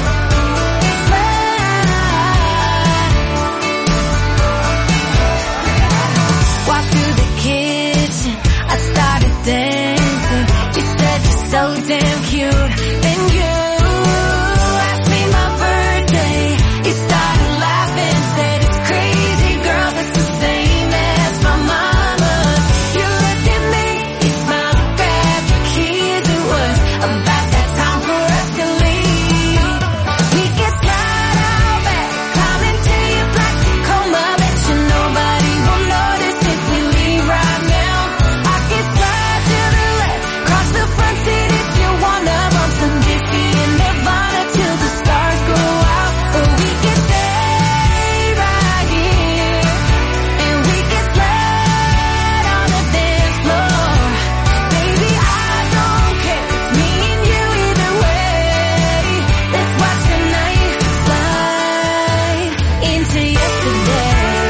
Slide. Walk through the kitchen, I started dancing. You said you're so damn cute. Then you asked me my birthday. You started laughing, said it's crazy, girl, that's the same as my mama's. You looked at me, you smiled, grabbed your keys. It was about that time for us to leave. We could slide out back, climb into your black Tacoma. Bet you nobody will notice if we leave right now. I could slide to the left, cross the front seat if you wanna bump some Jiffy and Nirvana till the stars go out. Or we could stay right here and we could slide on the dance floor. Baby, I don't care, it's me and you either way. Let's watch the night slide into yesterday.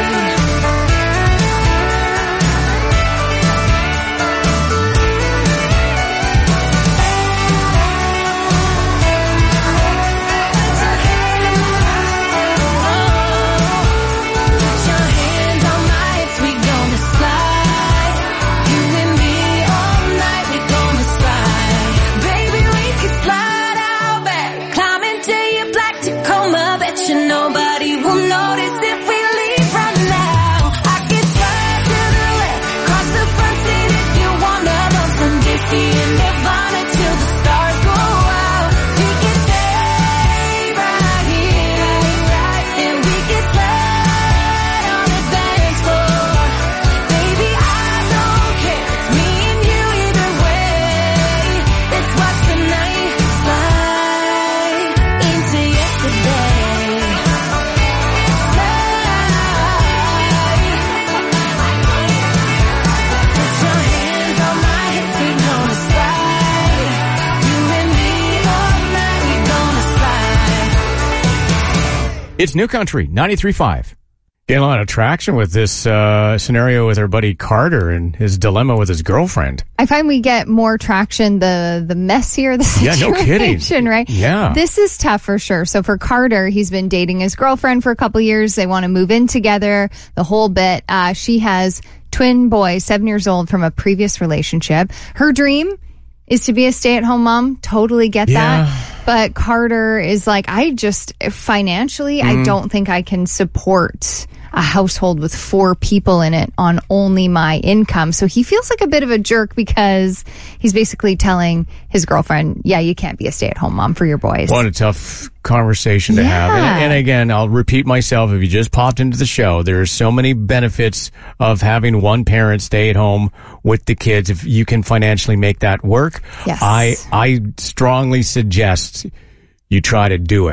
Put your hands on my hips, we gonna slide. You and me all night, we gonna slide. Baby, we could slide out back, climb into your black Tacoma. Bet you nobody will notice if we leave right now. I could slide to the left, cross the front seat if you wanna bump some Jiffy and Nirvana till the stars go out. We could stay right here and we could slide on the dance floor. Baby, I don't care, it's me and you either way. Let's watch the night slide into yesterday. Slide. Put your hands on my hips, we gonna slide. You and me all night, we gonna slide. It's New Country, ninety-three point five. Getting a lot of traction with this uh, scenario with our buddy Carter and his dilemma with his girlfriend. I find we get more traction the the messier the Yeah, situation, no kidding. right? Yeah. This is tough for sure. So for Carter, he's been dating his girlfriend for a couple years. They want to move in together, the whole bit. Uh, she has twin boys, seven years old from a previous relationship. Her dream is to be a stay-at-home mom. Totally get Yeah. that. But Carter is like, I just, financially, I Mhm. don't think I can support a household with four people in it on only my income. So he feels like a bit of a jerk because he's basically telling his girlfriend, yeah, you can't be a stay-at-home mom for your boys. What a tough conversation to have. Yeah. And, and again, I'll repeat myself. If you just popped into the show, there's so many benefits of having one parent stay at home with the kids. If you can financially make that work, Yes. I, I strongly suggest you try to do it.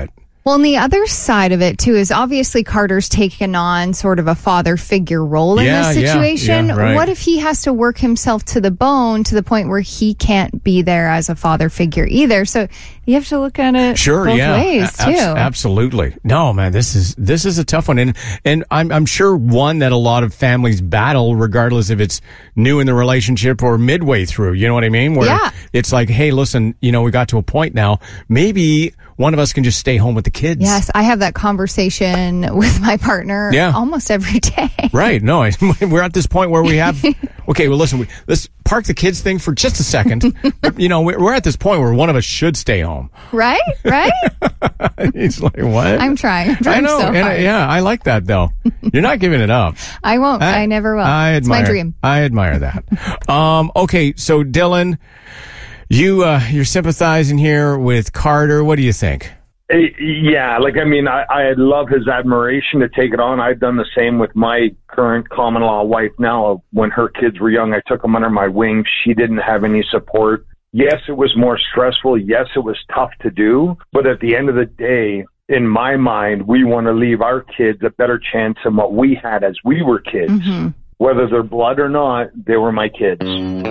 Well, and the other side of it, too, is obviously Carter's taken on sort of a father figure role in Yeah, this yeah, situation. yeah, right. What if he has to work himself to the bone to the point where he can't be there as a father figure either? So you have to look at it Sure, both yeah. ways, A- too. abs- absolutely. No, man, this is this is a tough one. And and I'm I'm sure one that a lot of families battle, regardless if it's new in the relationship or midway through. You know what I mean? Where Yeah. it's like, hey, listen, you know, we got to a point now. Maybe one of us can just stay home with the kids. Yes, I have that conversation with my partner Yeah. almost every day. Right. No, I- we're at this point where we have, okay, well, listen, we, let's park the kids thing for just a second. But, you know, we're, we're at this point where one of us should stay home. Right? Right? He's like, what? I'm trying. I'm trying I know. so and I- hard. yeah, I like that, though. You're not giving it up. I won't. I, never will. I it's admire, my dream. I admire that. um, okay, so Dylan, you, uh, you're sympathizing here with Carter. What do you think? Eh, Yeah, like, I mean, I, I love his admiration to take it on. I've done the same with my current common law wife now. When her kids were young, I took them under my wing. She didn't have any support. Yes, it was more stressful. Yes, it was tough to do. But at the end of the day, in my mind, we want to leave our kids a better chance than what we had as we were kids. Mm-hmm. Whether they're blood or not, they were my kids.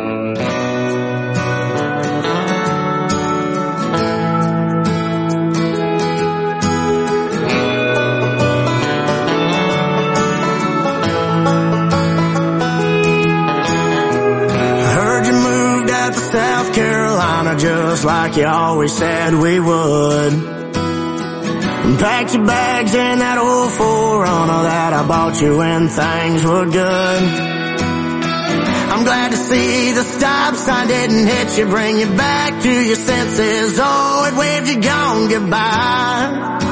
South Carolina, just like you always said we would. And packed your bags in that old four runner that I bought you when things were good. I'm glad to see the stop sign didn't hit you, bring you back to your senses. Oh, it waved you gone goodbye.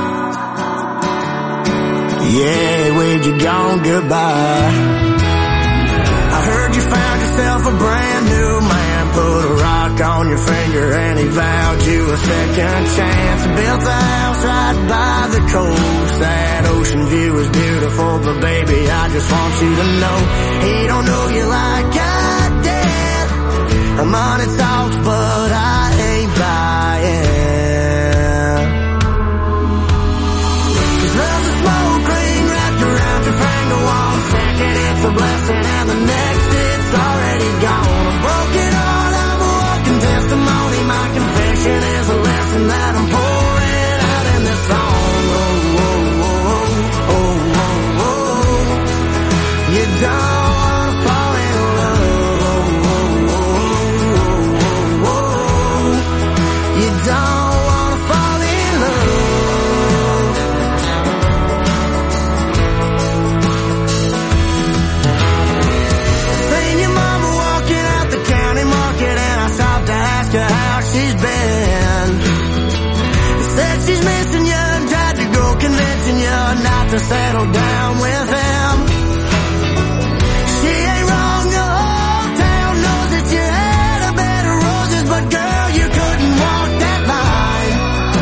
Yeah, it waved you gone goodbye. I heard you found yourself a brand new man. Put a rock on your finger and he vowed you a second chance. Built the house right by the coast. That ocean view is beautiful, but baby, I just want you to know he don't know you like I did. Money talks, but I ain't buying. 'Cause love's a smoke ring wrapped around your finger. One second it's a blessing and the next it's already gone. A broken heart, testimony, my confession is a lesson that I'm pouring out in this song. Oh, oh, oh, oh, oh, oh. You don't wanna fall in love. Oh, oh, oh, oh, oh. You don't wanna fall in love. Seen your mama walking out the county market and I stopped to ask her how she's been. Said she's missing you and tried to go convincing you not to settle down with him. She ain't wrong, the whole town knows that you had a bed of roses, but girl, you couldn't walk that line.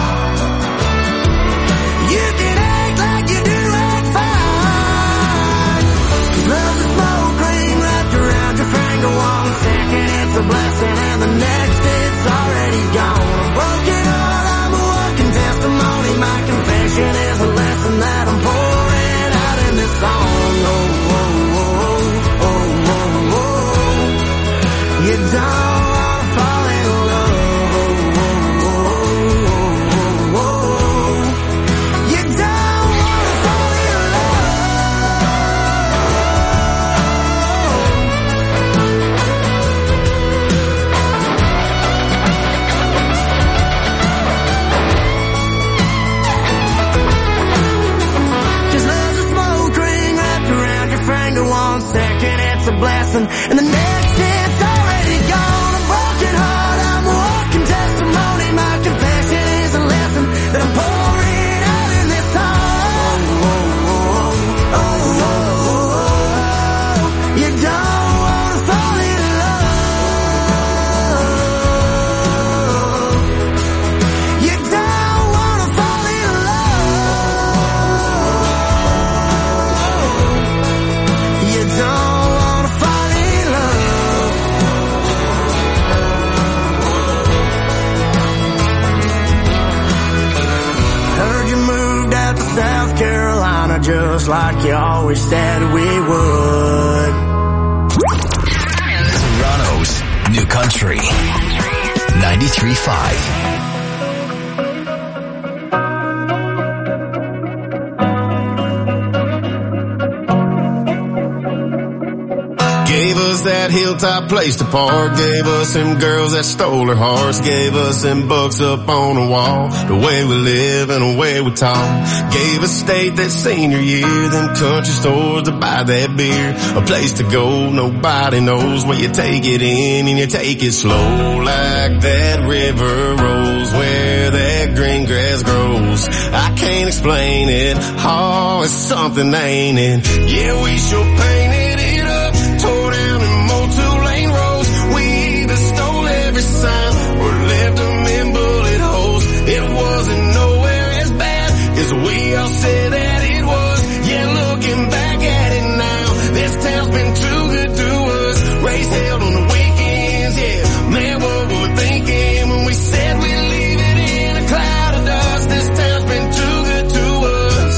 You can act like you do act fine. Love's a smoke ring wrapped around your finger. One second it's a blessing and the next it's already gone. A broken heart, I'm a walking testimony. My confession is a lesson that I'm pouring out in this song. Oh, oh, oh, oh, oh, oh. You don't wanna fall in love. Oh, oh, oh, oh, oh. You don't wanna fall in one second it's a blessing and the next it's already gone. A broken heart, I'm a walking testimony. My confession is a lesson that I'm pouring out in this song. Oh, oh, oh, oh, oh. You don't wanna fall in love. You don't wanna fall in love. You don't wanna fall in love. just like you always said we would. Toronto's New Country ninety-three point five. Gave us that hilltop place to park. Gave us them girls that stole our hearts. Gave us them books up on the wall. The way we live and the way we talk. Gave us state that senior year. Them country stores to buy that beer. A place to go, nobody knows where you take it in and you take it slow. Like that river rolls where that green grass grows. I can't explain it. Oh, it's something, ain't it? Yeah, we sure painted it up. Tore down and mowed two-lane roads. We either stole every sign or left them in bullet holes. It wasn't nowhere as bad as we all said that it was. Yeah, looking back at it now, this town's been too good to us. Race held on the weekends, yeah. Man, what were we thinking when we said we'd leave it in a cloud of dust? This town's been too good to us.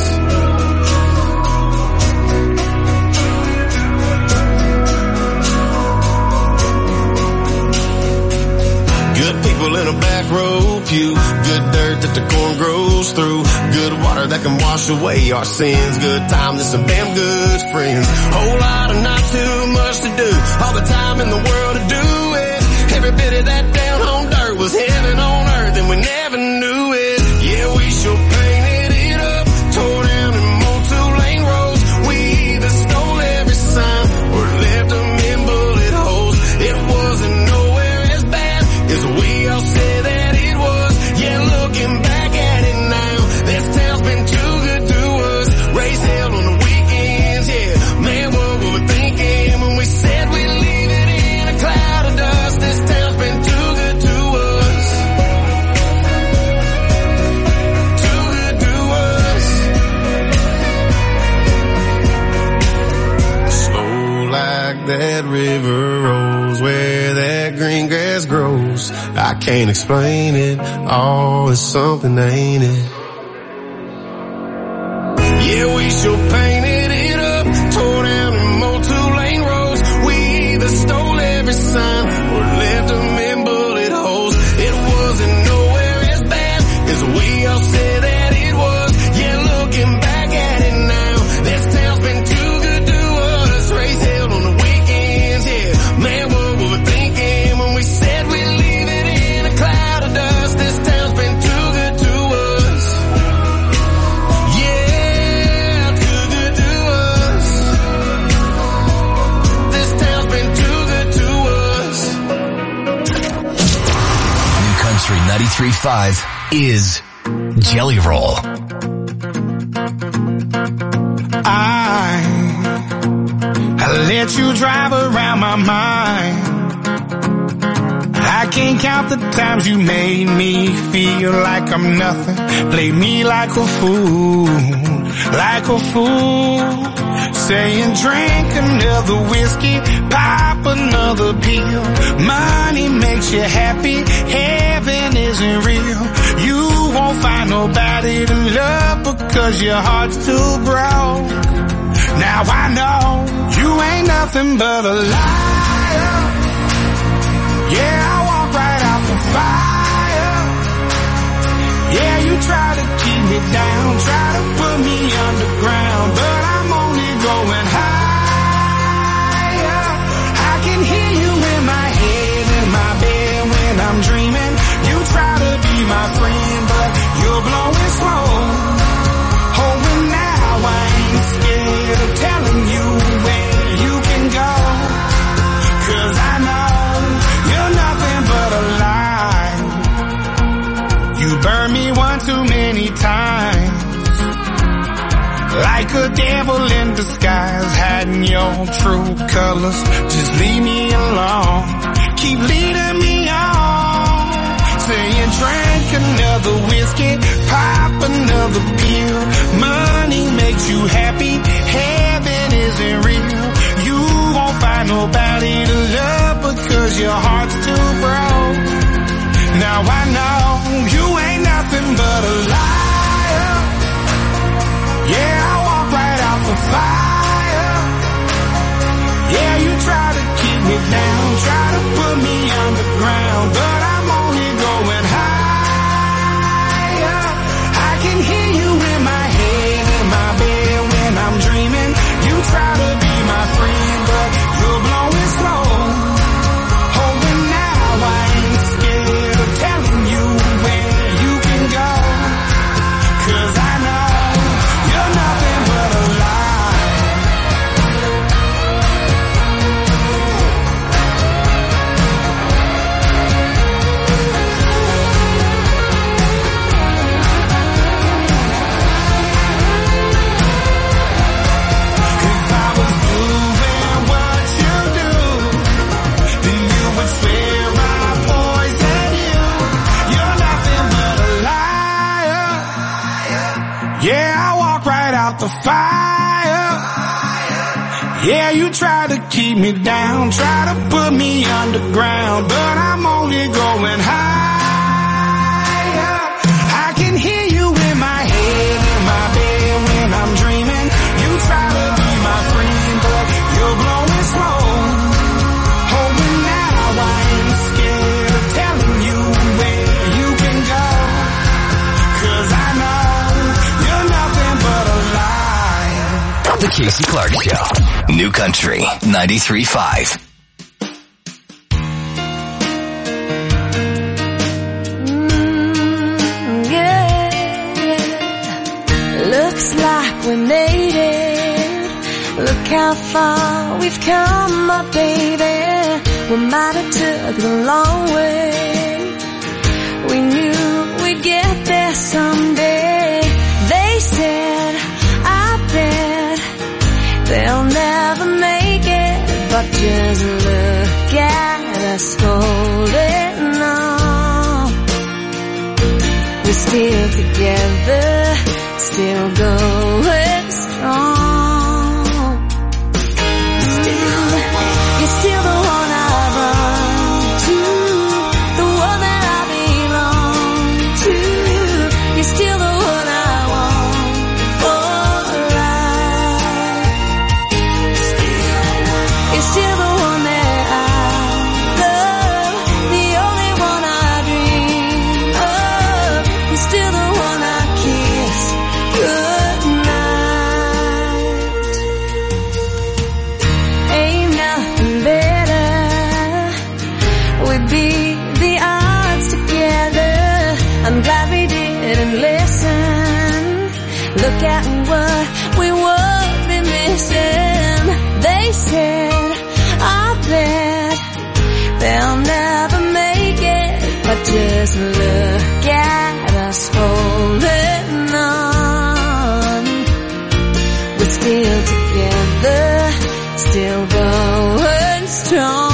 Good people in a back row pew. Good dirt that the corn grows through. Good water that can wash away our sins. Good times and some damn good friends. Whole lot of not too much to do. All the time in the world to do it. Every bit of that down home dirt was heaven on earth and we never knew it. Yeah, we sure painted it up. Tore down and mowed two-lane roads. We either stole every sign or left them in bullet holes. It wasn't nowhere as bad as we all said that it was. Yeah, looking back at it now, this town's been too good to us. Race held on the weekends, yeah. Man, what were we thinking when we said we'd leave it in a cloud of dust? This town's been too good to us. Too good to us. Slow like that river rolls where that green grass grows. I can't explain it. Oh, it's something, ain't it? Yeah, we sure painted it up. Tore down and mowed two-lane roads. We either stole every sign or left them in bullet holes. It wasn't nowhere as bad as we all said that it was. Yeah, looking back at it now, this town's been too good to us. Race held on the weekends, yeah. Man, what were we thinking when we said we'd leave it in a cloud of dust? This town's been too good to us. Yeah, too good to us. This town's been too good to us. New Country ninety-three point five is Jelly Roll. I, I let you drive around my mind. I can't count the times you made me feel like I'm nothing. Play me like a fool, like a fool. Saying drink another whiskey, pop another pill. Money makes you happy, heaven isn't real. You won't find nobody to love because your heart's too broke. Now I know you ain't nothing but a liar. Yeah, I walk right out the fire. Yeah, you try to keep me down, try to put me underground, but I'm only going higher. I can hear you in my head, in my bed when I'm dreaming. You try to be my friend, but you're blowing smoke. Oh, and now I ain't scared of telling you where you can go. Cause I know you're nothing but a lie. You burned me one too many times. Like a devil in disguise, hiding your true colors. Just leave me alone. Keep leading me on. Saying drink another whiskey, pop another pill. Money makes you happy, heaven isn't real. You won't find nobody to love because your heart's too broke. Now I know you ain't nothing but a liar. Yeah, I walk right out the fire. Yeah, you try to keep me down, try to put me underground, but I'm only going higher. I can hear you in my head, in my bed when I'm dreaming. You try to be my friend, but you're blowing slow. Oh, but now I ain't scared of telling you where you can go, 'cause I know you're nothing but a lie. The Casey Clark Show. New Country ninety-three point five. Mm, yeah. Looks like we made it. Look how far we've come, my baby. We might have took the long way. We knew we'd get there someday. They said, I bet they'll never make it, but just look at us holding on. We're still together, still going strong. Still, you're still the one I run to, the one that I belong to. You're still the one I want for life. You're still the one that I love, the only one I dream of. You're still the one I kiss goodnight. Ain't nothing better. We beat the odds together. I'm glad we didn't listen. Look at what we would be missing. They said, I bet they'll never make it, but just look at us holding on. We're still together, still going strong.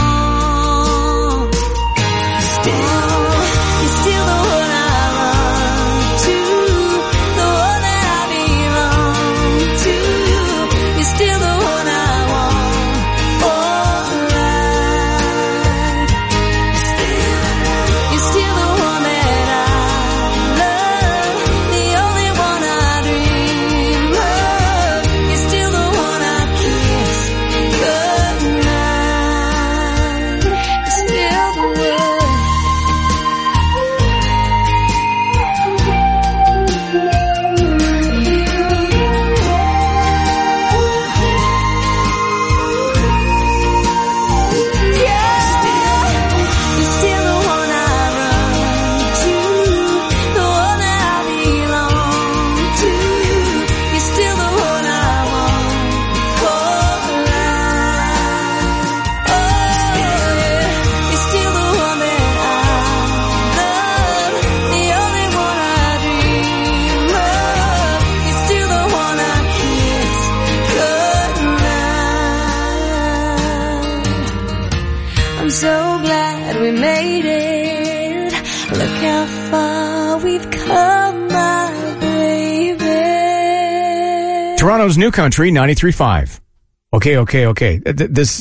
Still, you're still the one I run to, the one that I belong to. You're still the one I want for life. You're still the one that I love, the only one I dream of. You're still the one I kiss goodnight. You're still the one. You're still the one I run to, the one that I belong to. You're still the one I want for life. Oh yeah, you're still the one that I love, the only one I dream of. You're still the one I kiss goodnight. I'm so glad we made it. Look how far we've come, my baby. Toronto's New Country ninety-three point five. Okay, okay, okay. Th- This